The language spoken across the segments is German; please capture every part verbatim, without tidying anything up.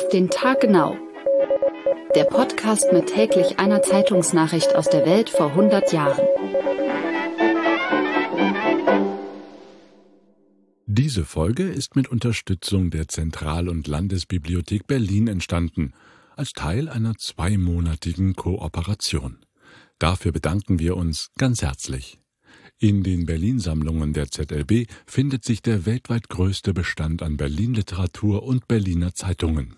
Auf den Tag genau. Der Podcast mit täglich einer Zeitungsnachricht aus der Welt vor hundert Jahren. Diese Folge ist mit Unterstützung der Zentral- und Landesbibliothek Berlin entstanden, als Teil einer zweimonatigen Kooperation. Dafür bedanken wir uns ganz herzlich. In den Berlin-Sammlungen der Z L B findet sich der weltweit größte Bestand an Berlin-Literatur und Berliner Zeitungen.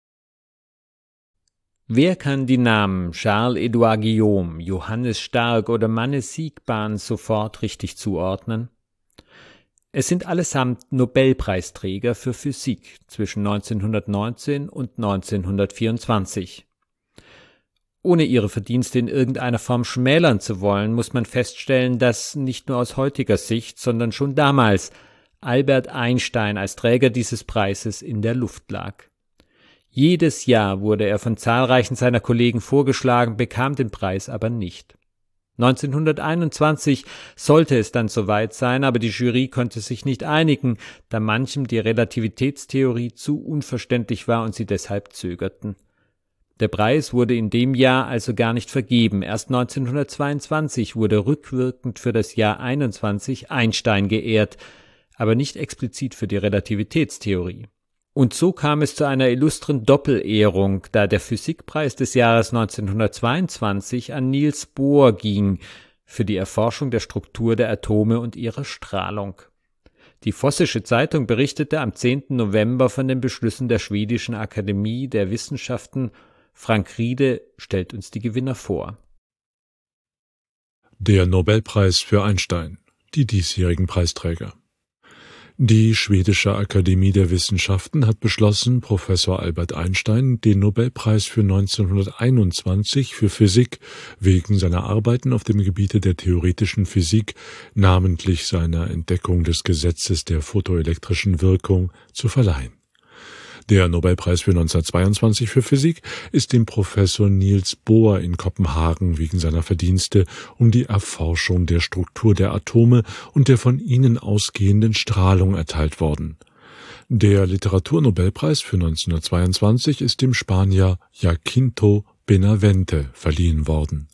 Wer kann die Namen Charles-Édouard Guillaume, Johannes Stark oder Manne Siegbahn sofort richtig zuordnen? Es sind allesamt Nobelpreisträger für Physik zwischen neunzehnhundertneunzehn und neunzehnhundertvierundzwanzig. Ohne ihre Verdienste in irgendeiner Form schmälern zu wollen, muss man feststellen, dass nicht nur aus heutiger Sicht, sondern schon damals Albert Einstein als Träger dieses Preises in der Luft lag. Jedes Jahr wurde er von zahlreichen seiner Kollegen vorgeschlagen, bekam den Preis aber nicht. neunzehnhunderteinundzwanzig sollte es dann soweit sein, aber die Jury konnte sich nicht einigen, da manchem die Relativitätstheorie zu unverständlich war und sie deshalb zögerten. Der Preis wurde in dem Jahr also gar nicht vergeben. Erst neunzehnhundertzweiundzwanzig wurde rückwirkend für das Jahr einundzwanzig Einstein geehrt, aber nicht explizit für die Relativitätstheorie. Und so kam es zu einer illustren Doppelehrung, da der Physikpreis des Jahres neunzehnhundertzweiundzwanzig an Niels Bohr ging für die Erforschung der Struktur der Atome und ihrer Strahlung. Die Vossische Zeitung berichtete am zehnten November von den Beschlüssen der Schwedischen Akademie der Wissenschaften. Frank Riede stellt uns die Gewinner vor. Der Nobelpreis für Einstein, die diesjährigen Preisträger. Die Schwedische Akademie der Wissenschaften hat beschlossen, Professor Albert Einstein den Nobelpreis für neunzehnhunderteinundzwanzig für Physik wegen seiner Arbeiten auf dem Gebiete der theoretischen Physik, namentlich seiner Entdeckung des Gesetzes der photoelektrischen Wirkung, zu verleihen. Der Nobelpreis für neunzehnhundertzweiundzwanzig für Physik ist dem Professor Niels Bohr in Kopenhagen wegen seiner Verdienste um die Erforschung der Struktur der Atome und der von ihnen ausgehenden Strahlung erteilt worden. Der Literaturnobelpreis für neunzehnhundertzweiundzwanzig ist dem Spanier Jacinto Benavente verliehen worden.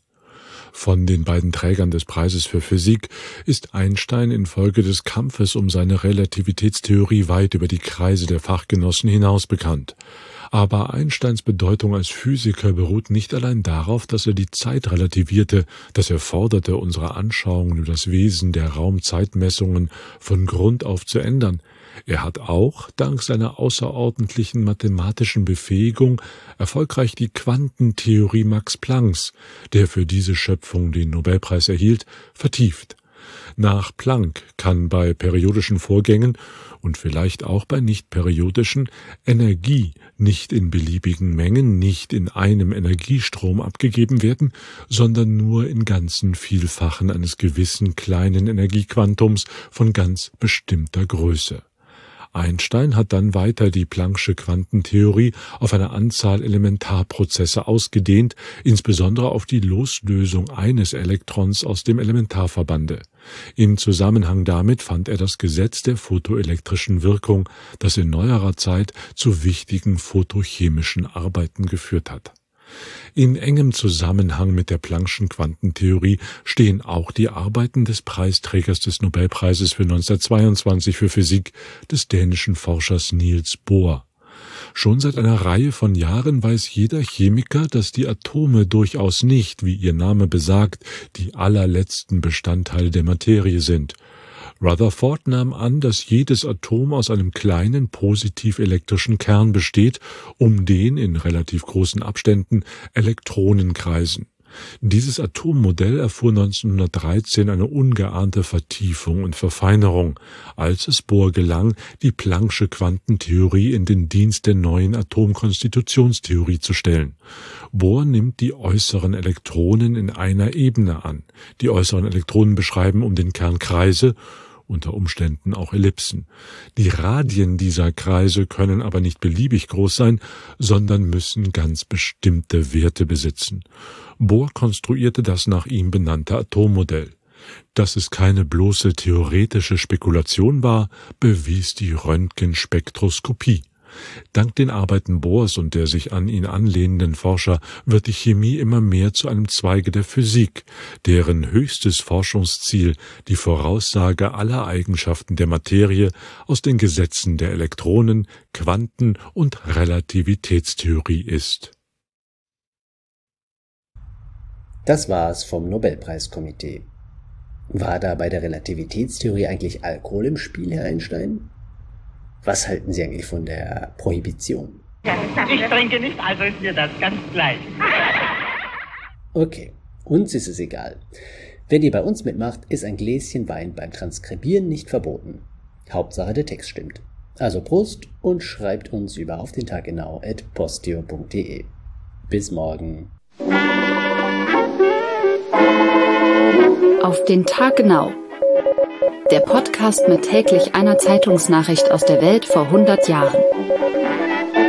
Von den beiden Trägern des Preises für Physik ist Einstein infolge des Kampfes um seine Relativitätstheorie weit über die Kreise der Fachgenossen hinaus bekannt. Aber Einsteins Bedeutung als Physiker beruht nicht allein darauf, dass er die Zeit relativierte, dass er forderte, unsere Anschauungen über das Wesen der Raum-Zeit-Messungen von Grund auf zu ändern. Er hat auch, dank seiner außerordentlichen mathematischen Befähigung, erfolgreich die Quantentheorie Max Plancks, der für diese Schöpfung den Nobelpreis erhielt, vertieft. Nach Planck kann bei periodischen Vorgängen und vielleicht auch bei nicht-periodischen Energie nicht in beliebigen Mengen, nicht in einem Energiestrom abgegeben werden, sondern nur in ganzen Vielfachen eines gewissen kleinen Energiequantums von ganz bestimmter Größe. Einstein hat dann weiter die Plancksche Quantentheorie auf eine Anzahl Elementarprozesse ausgedehnt, insbesondere auf die Loslösung eines Elektrons aus dem Elementarverbande. Im Zusammenhang damit fand er das Gesetz der photoelektrischen Wirkung, das in neuerer Zeit zu wichtigen photochemischen Arbeiten geführt hat. In engem Zusammenhang mit der Planck'schen Quantentheorie stehen auch die Arbeiten des Preisträgers des Nobelpreises für neunzehnhundertzweiundzwanzig für Physik, des dänischen Forschers Niels Bohr. Schon seit einer Reihe von Jahren weiß jeder Chemiker, dass die Atome durchaus nicht, wie ihr Name besagt, die allerletzten Bestandteile der Materie sind. Rutherford nahm an, dass jedes Atom aus einem kleinen positiv-elektrischen Kern besteht, um den in relativ großen Abständen Elektronen kreisen. Dieses Atommodell erfuhr neunzehnhundertdreizehn eine ungeahnte Vertiefung und Verfeinerung, als es Bohr gelang, die Plancksche Quantentheorie in den Dienst der neuen Atomkonstitutionstheorie zu stellen. Bohr nimmt die äußeren Elektronen in einer Ebene an. Die äußeren Elektronen beschreiben um den Kern Kreise, unter Umständen auch Ellipsen. Die Radien dieser Kreise können aber nicht beliebig groß sein, sondern müssen ganz bestimmte Werte besitzen. Bohr konstruierte das nach ihm benannte Atommodell. Dass es keine bloße theoretische Spekulation war, bewies die Röntgenspektroskopie. Dank den Arbeiten Bohrs und der sich an ihn anlehnenden Forscher wird die Chemie immer mehr zu einem Zweige der Physik, deren höchstes Forschungsziel die Voraussage aller Eigenschaften der Materie aus den Gesetzen der Elektronen, Quanten- und Relativitätstheorie ist. Das war's vom Nobelpreiskomitee. War da bei der Relativitätstheorie eigentlich Alkohol im Spiel, Herr Einstein? Was halten Sie eigentlich von der Prohibition? Ich trinke nicht, also ist mir das ganz gleich. Okay, uns ist es egal. Wenn ihr bei uns mitmacht, ist ein Gläschen Wein beim Transkribieren nicht verboten. Hauptsache der Text stimmt. Also Prost und schreibt uns über auf den Tag genau at posteo punkt de. Bis morgen. Auf den Tag genau. Der Podcast mit täglich einer Zeitungsnachricht aus der Welt vor hundert Jahren.